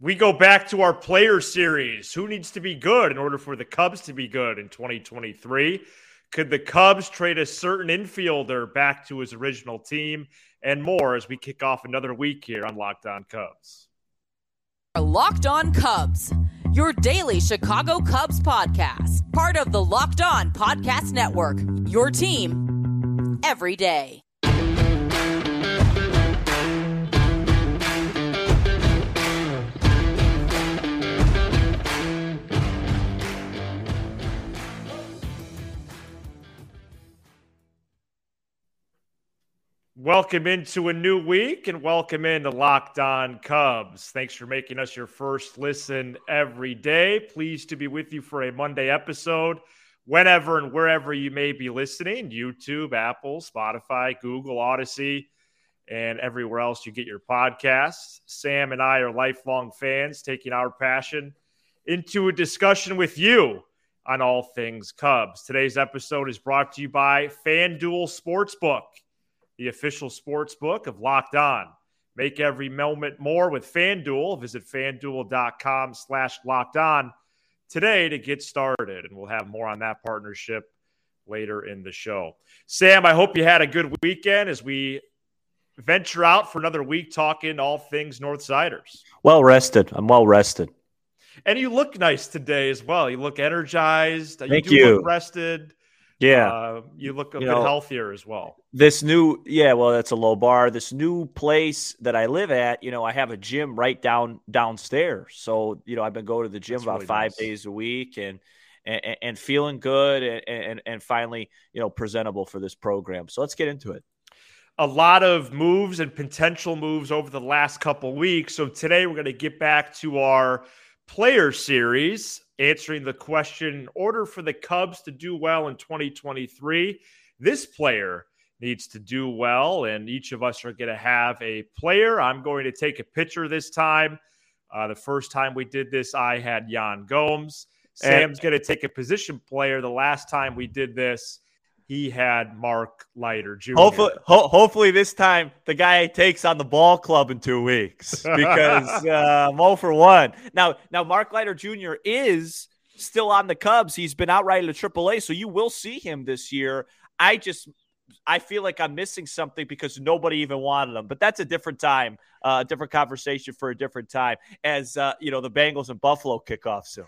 We go back to our player series. Who needs to be good in order for the Cubs to be good in 2023? Could the Cubs trade a certain infielder back to his original team? And more as we kick off another week here on Locked On Cubs. Locked On Cubs, your daily Chicago Cubs podcast. Part of the Locked On Podcast Network, your team every day. Welcome into a new week and welcome into Locked On Cubs. Thanks for making us your first listen every day. Pleased to be with you for a Monday episode, whenever and wherever you may be listening, YouTube, Apple, Spotify, Google, Odyssey, and everywhere else you get your podcasts. Sam and I are lifelong fans, taking our passion into a discussion with you on all things Cubs. Today's episode is brought to you by FanDuel Sportsbook, the official sports book of Locked On. Make every moment more with FanDuel. Visit FanDuel.com/LockedOn today to get started. And we'll have more on that partnership later in the show. Sam, I hope you had a good weekend as we venture out for another week talking all things Northsiders. Well rested. I'm well rested. And you look nice today as well. You look energized. Thank you. You Look rested. Yeah. You look a bit healthier as well. That's a low bar. This new place that I live at, I have a gym right downstairs. So, I've been going to the gym That's about really 5 nice. days a week and feeling good and finally, presentable for this program. So let's get into it. A lot of moves and potential moves over the last couple weeks. So today we're going to get back to our player series, answering the question, in order for the Cubs to do well in 2023, this player needs to do well, and each of us are going to have a player. I'm going to take a pitcher this time. The first time we did this, I had Yan Gomes. Sam's going to take a position player. The last time we did this, he had Mark Leiter Jr. Hopefully this time the guy takes on the ball club in 2 weeks because I'm 0 for 1. Now Mark Leiter Jr. is still on the Cubs. He's been outrighted to AAA, so you will see him this year. I feel like I'm missing something because nobody even wanted him. But that's a different time, a different conversation for a different time as, the Bengals and Buffalo kick off soon.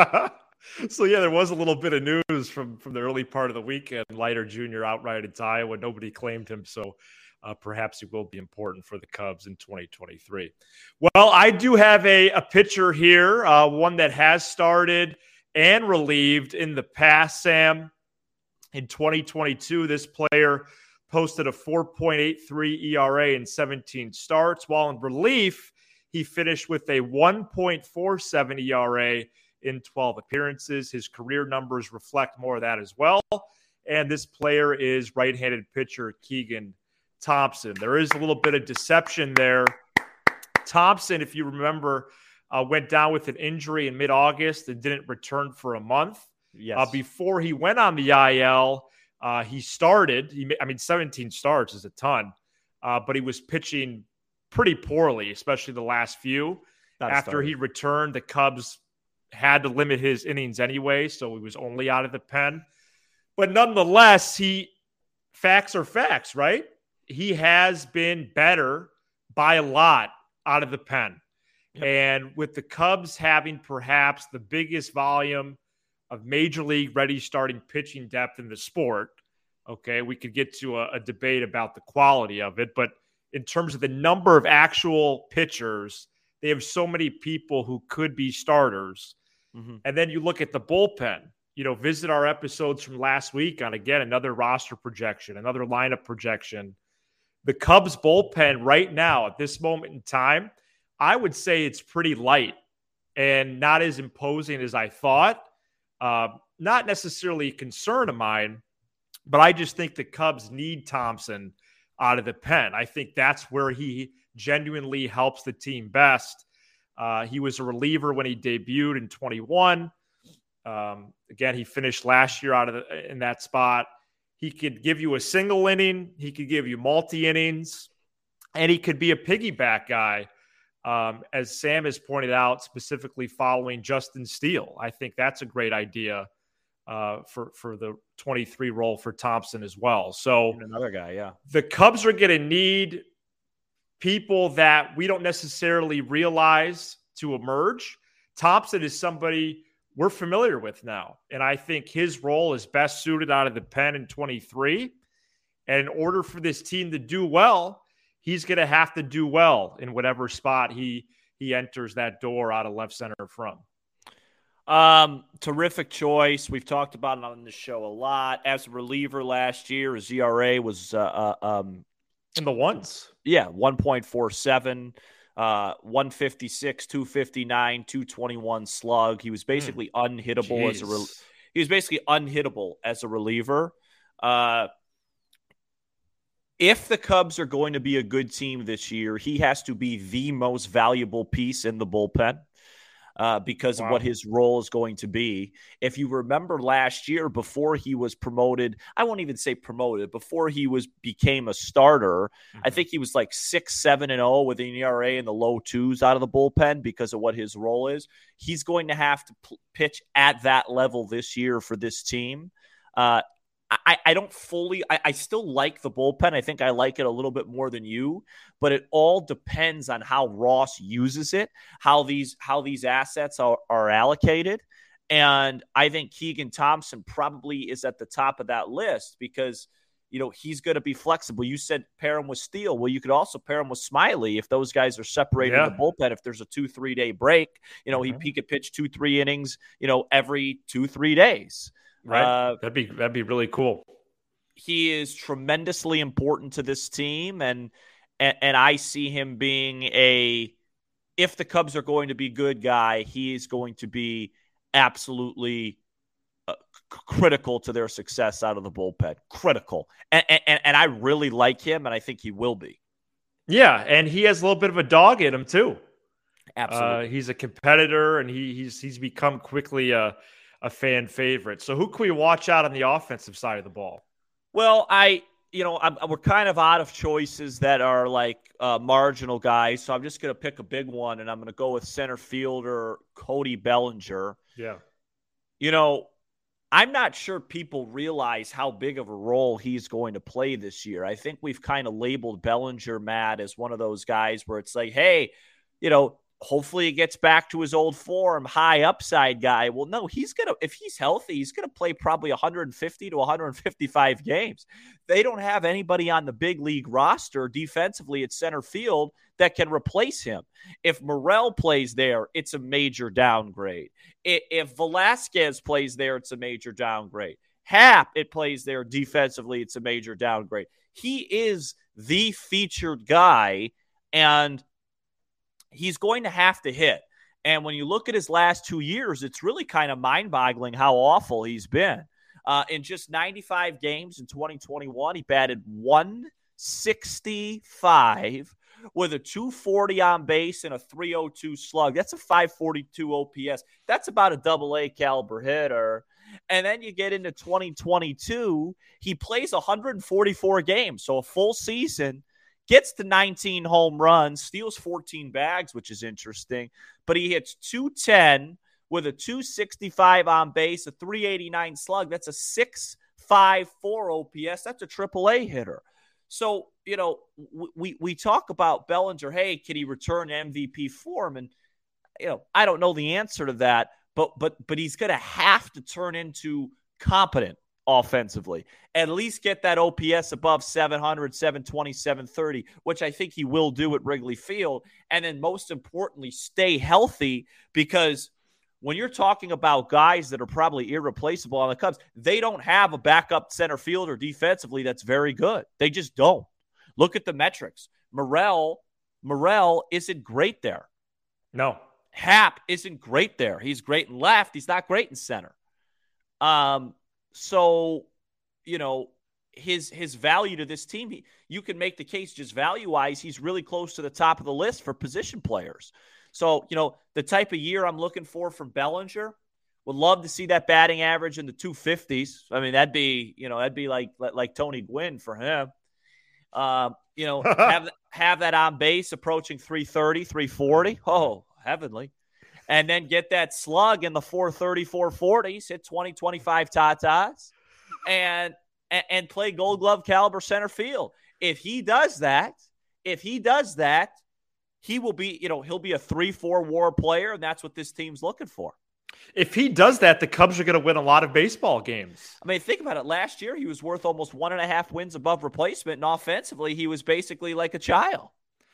So, there was a little bit of news from the early part of the weekend. Leiter Jr. outrighted to Iowa. Nobody claimed him, so perhaps he will be important for the Cubs in 2023. Well, I do have a pitcher here, one that has started and relieved in the past, Sam. In 2022, this player posted a 4.83 ERA in 17 starts, while in relief, he finished with a 1.47 ERA in 12 appearances. His career numbers reflect more of that as well. And this player is right-handed pitcher Keegan Thompson. There is a little bit of deception there. Thompson, if you remember, went down with an injury in mid-August and didn't return for a month. Yes. Before he went on the IL, he started. 17 starts is a ton, but he was pitching pretty poorly, especially the last few. After he returned, the Cubs had to limit his innings anyway, so he was only out of the pen. But nonetheless, facts are facts, right? He has been better by a lot out of the pen. Yep. And with the Cubs having perhaps the biggest volume of major league ready starting pitching depth in the sport, okay, we could get to a debate about the quality of it. But in terms of the number of actual pitchers, they have so many people who could be starters. Mm-hmm. And then you look at the bullpen, visit our episodes from last week on, again, another roster projection, another lineup projection. The Cubs bullpen right now at this moment in time, I would say it's pretty light and not as imposing as I thought. Not necessarily a concern of mine, but I just think the Cubs need Thompson out of the pen. I think that's where he genuinely helps the team best. He was a reliever when he debuted in 21. Again, he finished last year in that spot. He could give you a single inning. He could give you multi-innings. And he could be a piggyback guy As Sam has pointed out, specifically following Justin Steele. I think that's a great idea for the 23 role for Thompson as well. So and another guy, yeah. The Cubs are going to need people that we don't necessarily realize to emerge. Thompson is somebody we're familiar with now, and I think his role is best suited out of the pen in 23. And in order for this team to do well, he's going to have to do well in whatever spot he enters that door out of left center from. Terrific choice. We've talked about it on the show a lot. As a reliever last year, his ERA was in the ones. Yeah, 1.47, 156, 259, 221 slug. He was basically unhittable as a reliever. If the Cubs are going to be a good team this year, he has to be the most valuable piece in the bullpen. Because of what his role is going to be. If you remember last year, before he was promoted, I won't even say promoted, before he became a starter, I think he was like 6-7-0 with an ERA in the low twos out of the bullpen because of what his role is. He's going to have to pitch at that level this year for this team. I don't fully – I still like the bullpen. I think I like it a little bit more than you, but it all depends on how Ross uses it, how these assets are allocated. And I think Keegan Thompson probably is at the top of that list because, he's going to be flexible. You said pair him with Steele. Well, you could also pair him with Smiley if those guys are separated in the bullpen. If there's a 2-3 day break, he could pitch 2-3 innings, every 2-3 days. Right. That'd be really cool. He is tremendously important to this team. And I see him being if the Cubs are going to be good guy, he is going to be absolutely critical to their success out of the bullpen. Critical. And I really like him, and I think he will be. Yeah. And he has a little bit of a dog in him too. Absolutely. He's a competitor, and he's become quickly a fan favorite. So who can we watch out on the offensive side of the ball? Well, we're kind of out of choices that are like marginal guys. So I'm just going to pick a big one, and I'm going to go with center fielder Cody Bellinger. Yeah. I'm not sure people realize how big of a role he's going to play this year. I think we've kind of labeled Bellinger, Matt, as one of those guys where it's like, hey, hopefully he gets back to his old form, high upside guy. Well, no, if he's healthy, he's going to play probably 150 to 155 games. They don't have anybody on the big league roster defensively at center field that can replace him. If Morel plays there, it's a major downgrade. If Velasquez plays there, it's a major downgrade. Happ, it plays there defensively, it's a major downgrade. He is the featured guy, and he's going to have to hit. And when you look at his last 2 years, it's really kind of mind-boggling how awful he's been. In just 95 games in 2021, he batted 165 with a 240 on base and a 302 slug. That's a 542 OPS. That's about a double-A caliber hitter. And then you get into 2022, he plays 144 games, so a full season, gets to 19 home runs, steals 14 bags, which is interesting, but he hits 210 with a 265 on base, a 389 slug. That's a 654 OPS. That's a triple-A hitter. So, we talk about Bellinger, hey, can he return MVP form? And, I don't know the answer to that, but he's going to have to turn into competent offensively, at least get that OPS above 700, 720, 730, which I think he will do at Wrigley Field. And then most importantly, stay healthy, because when you're talking about guys that are probably irreplaceable on the Cubs, they don't have a backup center fielder defensively that's very good. They just don't. Look at the metrics. Morel isn't great there. No. Happ isn't great there. He's great in left. He's not great in center. So, his value to this team, you can make the case just value-wise, he's really close to the top of the list for position players. So, the type of year I'm looking for from Bellinger, would love to see that batting average in the 250s. I mean, that'd be like Tony Gwynn for him. Have have that on base approaching 330, 340. Oh, heavenly. And then get that slug in the 430, 440s, hit 20, 25 tatas, and play Gold Glove caliber center field. If he does that, he will be, he'll be a 3-4 WAR player, and that's what this team's looking for. If he does that, the Cubs are going to win a lot of baseball games. I mean, think about it. Last year, he was worth almost 1.5 wins above replacement, and offensively, he was basically like a child.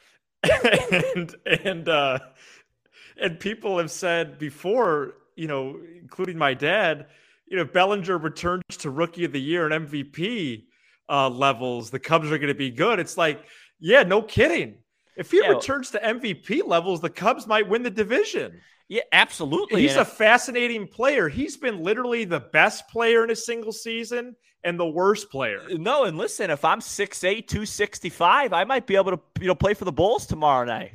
And people have said before, including my dad, if Bellinger returns to Rookie of the Year and MVP levels, the Cubs are going to be good. It's like, yeah, no kidding. If he returns to MVP levels, the Cubs might win the division. Yeah, absolutely. He's a fascinating player. He's been literally the best player in a single season and the worst player. No, and listen, if I'm 6'8", 265, I might be able to play for the Bulls tomorrow night.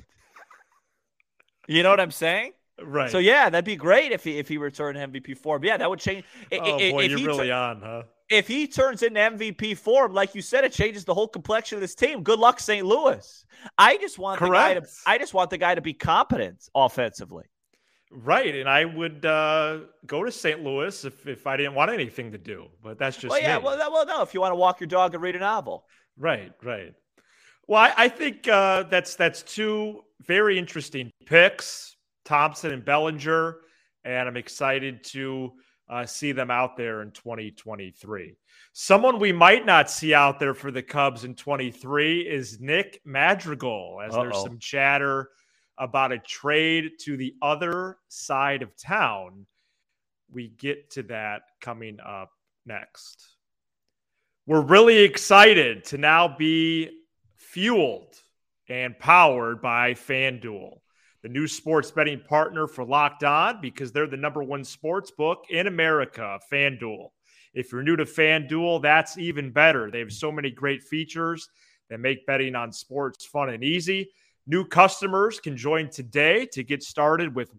You know what I'm saying? Right. So, yeah, that'd be great if he returned MVP form. Yeah, that would change. Boy, you're really on, huh? If he turns into MVP form, like you said, it changes the whole complexion of this team. Good luck, St. Louis. I just want the guy to be competent offensively. Right, and I would go to St. Louis if I didn't want anything to do, but that's just me. Well, no, if you want to walk your dog and read a novel. Right. Well, I think that's two very interesting picks, Thompson and Bellinger, and I'm excited to see them out there in 2023. Someone we might not see out there for the Cubs in 23 is Nick Madrigal, as there's some chatter about a trade to the other side of town. We get to that coming up next. We're really excited to now be fueled and powered by FanDuel, the new sports betting partner for Locked On, because they're the #1 sports book in America, FanDuel. If you're new to FanDuel, that's even better. They have so many great features that make betting on sports fun and easy. New customers can join today to get started with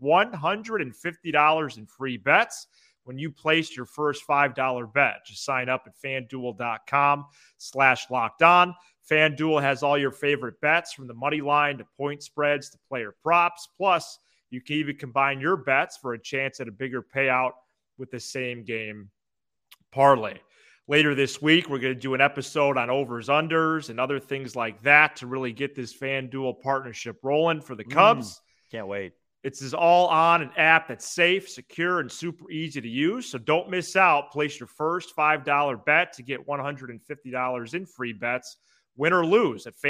$150 in free bets when you place your first $5 bet. Just sign up at FanDuel.com/lockedon. FanDuel has all your favorite bets, from the money line to point spreads to player props. Plus, you can even combine your bets for a chance at a bigger payout with the same game parlay. Later this week, we're going to do an episode on overs, unders, and other things like that to really get this FanDuel partnership rolling for the Cubs. Can't wait. It's all on an app that's safe, secure, and super easy to use. So don't miss out. Place your first $5 bet to get $150 in free bets, win or lose, at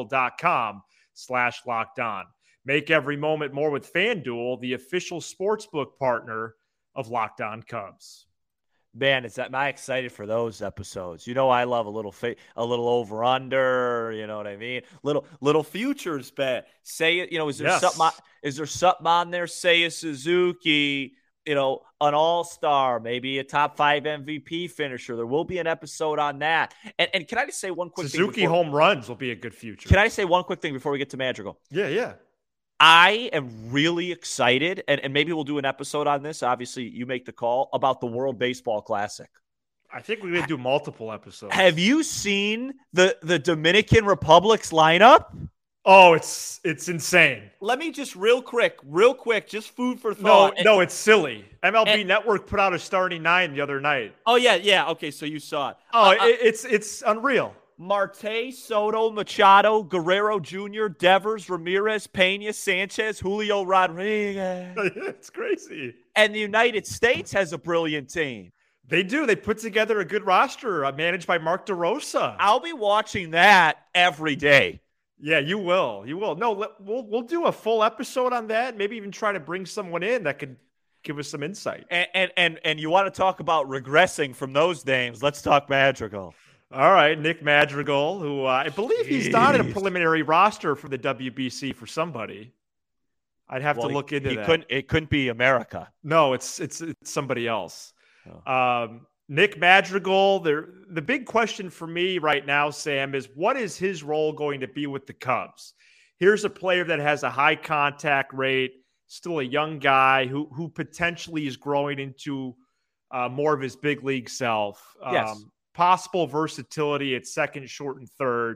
FanDuel.com/lockedon. Make every moment more with FanDuel, the official sportsbook partner of Locked On Cubs. Man, am I excited for those episodes? I love a little over under. You know what I mean? Little futures bet. Say it. Is there something? Is there something on there? Say a Suzuki. An all-star, maybe a top 5 MVP finisher. There will be an episode on that. And can I just say one quick thing? Suzuki home runs will be a good future. Can I say one quick thing before we get to Madrigal? Yeah. I am really excited, and maybe we'll do an episode on this. Obviously, you make the call about the World Baseball Classic. I think we're going to do multiple episodes. Have you seen the Dominican Republic's lineup? Oh, it's insane. Let me just real quick, just food for thought. No, it's silly. MLB Network put out a starting 9 the other night. Oh, yeah. Okay, so you saw it. Oh, it's unreal. Marte, Soto, Machado, Guerrero Jr., Devers, Ramirez, Pena, Sanchez, Julio Rodriguez. It's crazy. And the United States has a brilliant team. They do. They put together a good roster managed by Mark DeRosa. I'll be watching that every day. Yeah, you will. No, we'll do a full episode on that. Maybe even try to bring someone in that could give us some insight. And you want to talk about regressing from those names? Let's talk Madrigal. All right, Nick Madrigal, who I believe he's not in a preliminary roster for the WBC for somebody. I'd have to look into that. It couldn't be America. No, it's somebody else. Oh. Nick Madrigal, the big question for me right now, Sam, is what is his role going to be with the Cubs? Here's a player that has a high contact rate, still a young guy who potentially is growing into more of his big league self. Yes. Possible versatility at second, short, and third.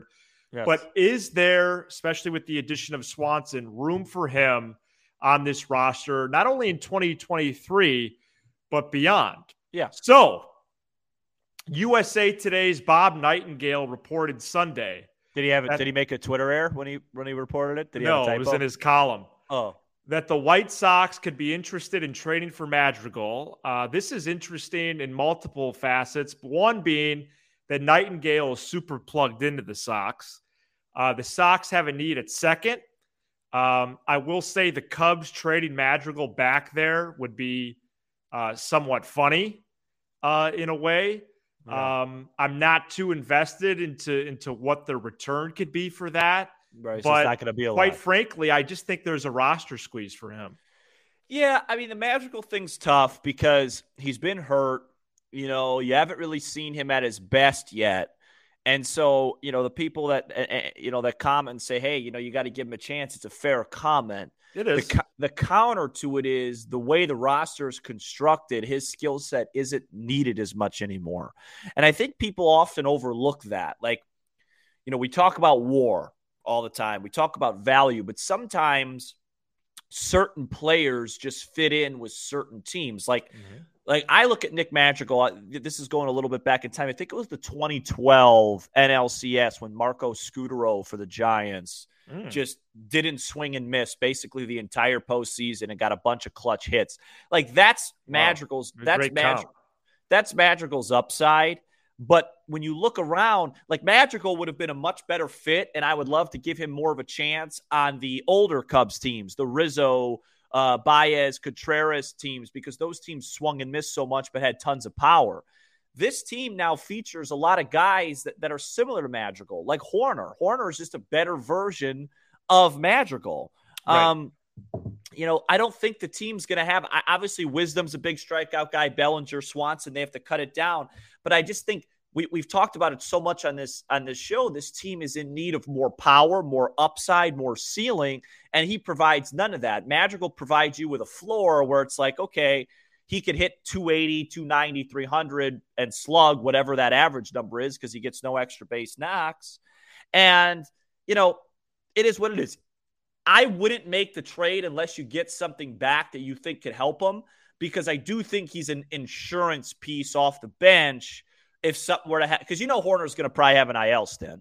Yes. But is there, especially with the addition of Swanson, room for him on this roster, not only in 2023, but beyond? Yeah. So, USA Today's Bob Nightingale reported Sunday. Did he make a Twitter error when he reported it? Did he no, have a typo? It was in his column. Oh. That the White Sox could be interested in trading for Madrigal. This is interesting in multiple facets. One being that Nightingale is super plugged into the Sox. The Sox have a need at second. I will say the Cubs trading Madrigal back there would be somewhat funny in a way. Yeah. I'm not too invested into what the return could be for that. Right, so but it's not going to be a lot. Quite frankly, I just think there's a roster squeeze for him. Yeah, I mean, the Madrigal thing's tough because he's been hurt. You know, you haven't really seen him at his best yet. And so, you know, the people that, that comment and say, hey, you got to give him a chance. It's a fair comment. It is. The counter to it is the way the roster is constructed, his skill set isn't needed as much anymore. And I think people often overlook that. Like, we talk about WAR all the time. We talk about value, but sometimes certain players just fit in with certain teams. Like I look at Nick Madrigal. This is going a little bit back in time. I think it was the 2012 NLCS when Marco Scutaro for the Giants just didn't swing and miss basically the entire postseason and got a bunch of clutch hits. Like that's Madrigal's. Wow. That's Madrigal's upside. But when you look around, like Madrigal would have been a much better fit, and I would love to give him more of a chance on the older Cubs teams, the Rizzo, Baez, Contreras teams, because those teams swung and missed so much but had tons of power. This team now features a lot of guys that are similar to Madrigal, like Hoerner. Hoerner is just a better version of Madrigal. Right. I don't think the team's going to have – obviously, Wisdom's a big strikeout guy, Bellinger, Swanson, they have to cut it down. But I just think we've talked about it so much on this show. This team is in need of more power, more upside, more ceiling, and he provides none of that. Madrigal provides you with a floor where it's like, okay, he could hit 280, 290, 300 and slug whatever that average number is because he gets no extra base knocks. And, it is what it is. I wouldn't make the trade unless you get something back that you think could help him, because I do think he's an insurance piece off the bench if something were to happen. Because Hoerner's going to probably have an IL stint.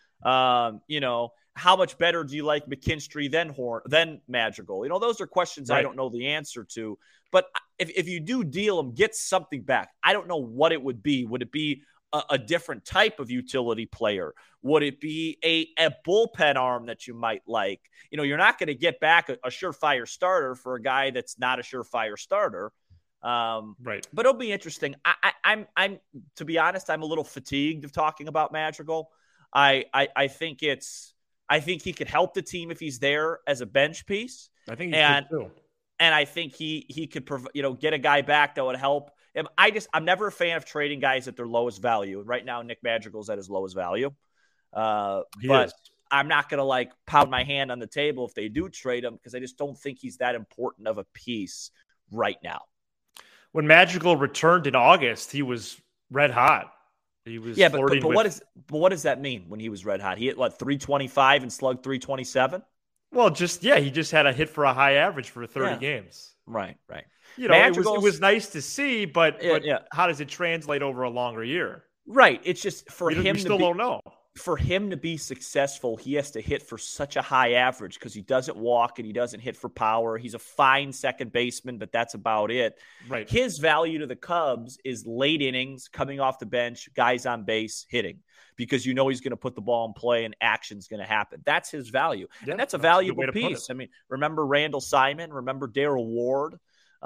How much better do you like McKinstry than Madrigal? Those are questions right. I don't know the answer to. But if you do deal him, get something back. I don't know what it would be. Would it be a different type of utility player? Would it be a bullpen arm that you might like? You're not going to get back a surefire starter for a guy that's not a surefire starter. Right. But it'll be interesting. I'm to be honest, I'm a little fatigued of talking about Madrigal. I think he could help the team if he's there as a bench piece. I think he could too. And I think he could get a guy back that would help. I'm never a fan of trading guys at their lowest value. Right now, Nick Madrigal's at his lowest value. But is. I'm not going to pound my hand on the table if they do trade him, because I just don't think he's that important of a piece right now. When Madrigal returned in August, he was red hot. He was what does that mean when he was red hot? He hit 325 and slugged 327? Well, he just had a hit for a high average for 30 games. Right. It was nice to see, but how does it translate over a longer year? Right. It's just don't know. For him to be successful, he has to hit for such a high average because he doesn't walk and he doesn't hit for power. He's a fine second baseman, but that's about it. Right. His value to the Cubs is late innings, coming off the bench, guys on base, hitting, because he's going to put the ball in play and action's going to happen. That's his value. Yeah, and that's a valuable piece. I mean, remember Randall Simon, remember Darryl Ward.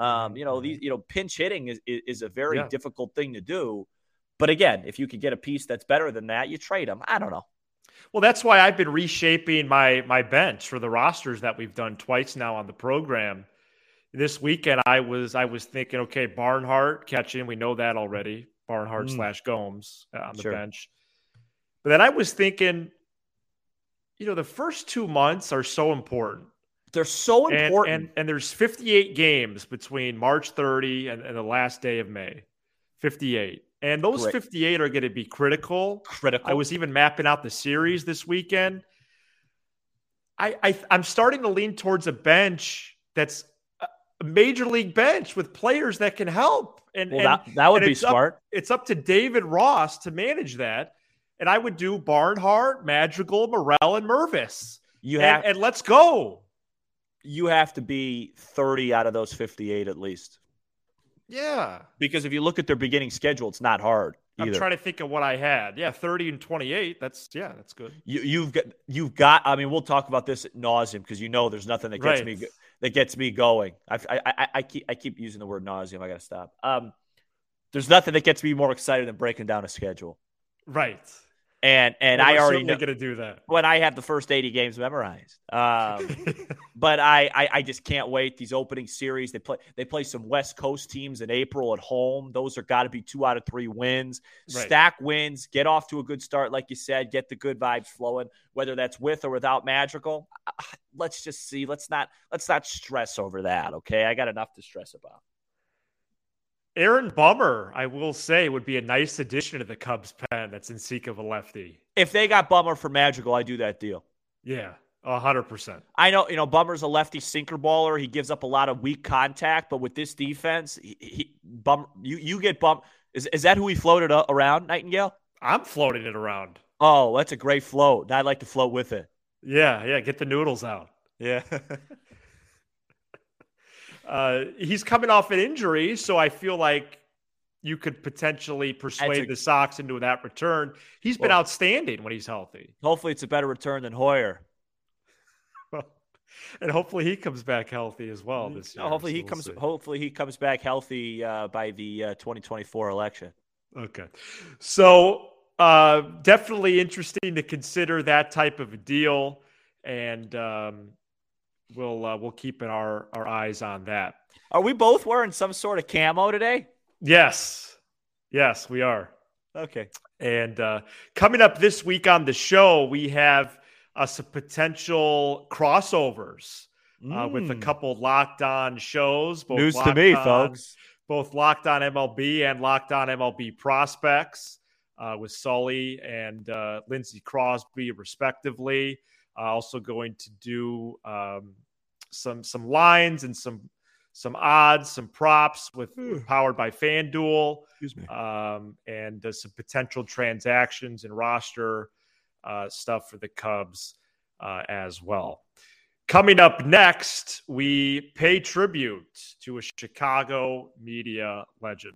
Pinch hitting is a very difficult thing to do. But again, if you could get a piece that's better than that, you trade them. I don't know. Well, that's why I've been reshaping my bench for the rosters that we've done twice now on the program. This weekend, I was thinking, okay, Barnhart catching. We know that already. Barnhart / Gomes on the bench. But then I was thinking, the first 2 months are so important. They're so important. And there's 58 games between March 30 and the last day of May. 58. And those 58 are going to be critical. I was even mapping out the series this weekend. I'm starting to lean towards a bench that's a major league bench with players that can help. And that would be smart. It's up to David Ross to manage that. And I would do Barnhart, Madrigal, Morel, and Mervis. And let's go. You have to be 30 out of those 58 at least. Yeah. Because if you look at their beginning schedule, it's not hard either. I'm trying to think of what I had. Yeah, 30 and 28. That's good. You've got I mean, we'll talk about this at nauseum because there's nothing that gets me going. I keep using the word nauseum. I got to stop. There's nothing that gets me more excited than breaking down a schedule. Right. And I already know going to do that when I have the first 80 games memorized. But I just can't wait. These opening series, they play some West Coast teams in April at home. Those are got to be 2 out of 3 wins. Right. Stack wins, get off to a good start, like you said, get the good vibes flowing. Whether that's with or without Madrigal, let's just see. Let's not stress over that. Okay, I got enough to stress about. Aaron Bummer, I will say, would be a nice addition to the Cubs pen. That's in seek of a lefty. If they got Bummer for Madrigal, I do that deal. Yeah, 100%. I know, Bummer's a lefty sinker baller. He gives up a lot of weak contact, but with this defense, you get Bummer. Is that who he floated around, Nightingale? I'm floating it around. Oh, that's a great float. I'd like to float with it. Yeah, get the noodles out. Yeah. He's coming off an injury, so I feel like you could potentially persuade the Sox into that return. He's been outstanding when he's healthy. Hopefully it's a better return than Hoyer. And hopefully he comes back healthy as well this year. Hopefully he comes back healthy by the 2024 election. Okay. So definitely interesting to consider that type of a deal. And we'll keep our eyes on that. Are we both wearing some sort of camo today? Yes, we are. Okay. And coming up this week on the show, we have some potential crossovers with a couple Locked On shows. News to me, folks. Both Locked On MLB and Locked On MLB Prospects with Sully and Lindsey Crosby, respectively. Also going to do some lines and some odds, some props with powered by FanDuel. Excuse me. And some potential transactions and roster stuff for the Cubs as well. Coming up next, we pay tribute to a Chicago media legend.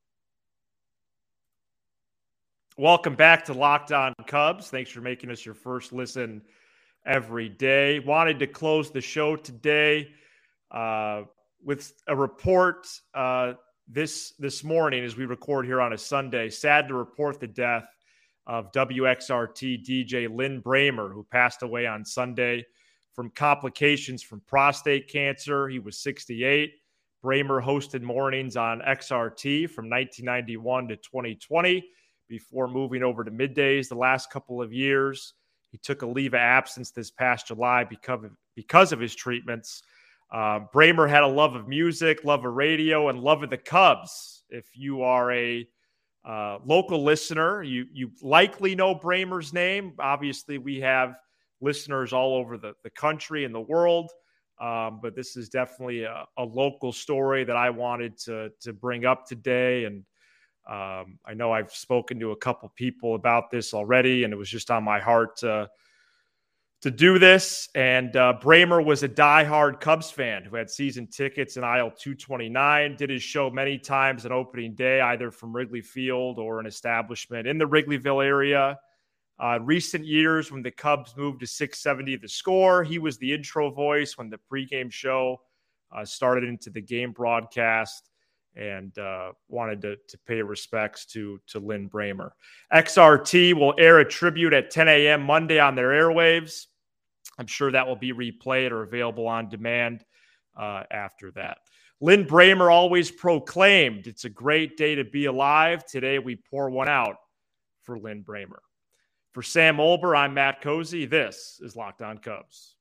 Welcome back to Locked On Cubs. Thanks for making us your first listen every day. Wanted to close the show today with a report this morning as we record here on a Sunday. Sad to report the death of WXRT DJ Lynn Bramer, who passed away on Sunday from complications from prostate cancer. He was 68. Bramer hosted mornings on XRT from 1991 to 2020 before moving over to middays the last couple of years. He took a leave of absence this past July because of his treatments. Bramer had a love of music, love of radio, and love of the Cubs. If you are a local listener, you likely know Bramer's name. Obviously, we have listeners all over the country and the world, but this is definitely a local story that I wanted to bring up today. And I know I've spoken to a couple people about this already, and it was just on my heart to do this. And Bramer was a diehard Cubs fan who had season tickets in aisle 229, did his show many times on opening day, either from Wrigley Field or an establishment in the Wrigleyville area. Recent years, when the Cubs moved to 670 The Score, he was the intro voice when the pregame show started into the game broadcast, and wanted to pay respects to Lynn Bramer. XRT will air a tribute at 10 a.m. Monday on their airwaves. I'm sure that will be replayed or available on demand after that. Lynn Bramer always proclaimed, "It's a great day to be alive. Today we pour one out for Lynn Bramer." For Sam Olber, I'm Matt Cozy. This is Locked On Cubs.